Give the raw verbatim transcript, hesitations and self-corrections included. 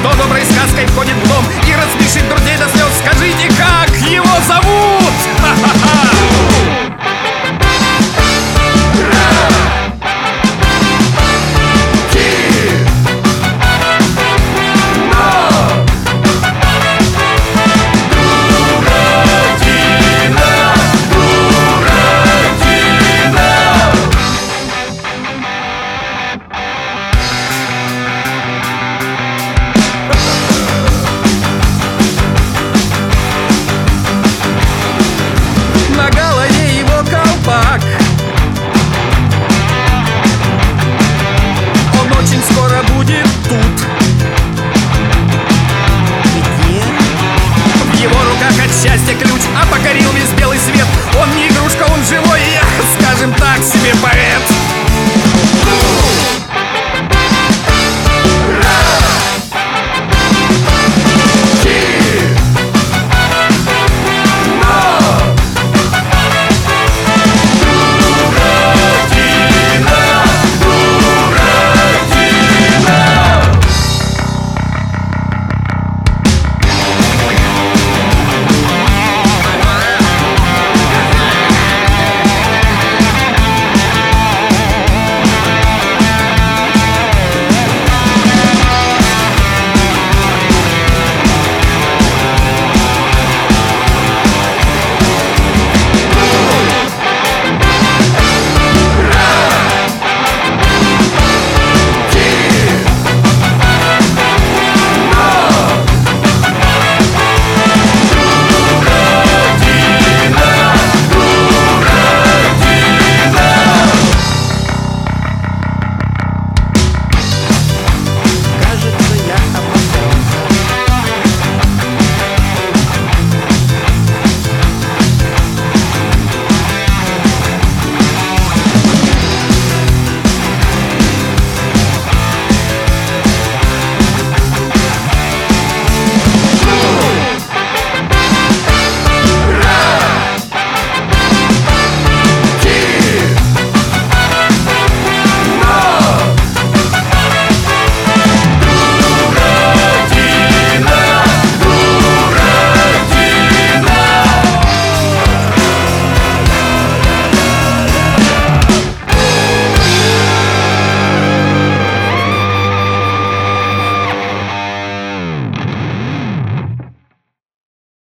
что доброй сказкой входит в дом и рассмешит друзей до слез. Скажите, как его зовут? Ха-ха-ха! Скоро будет тут. Где? В его руках от счастья ключ, а покорил весь белый свет. Он не игрушка, он живой.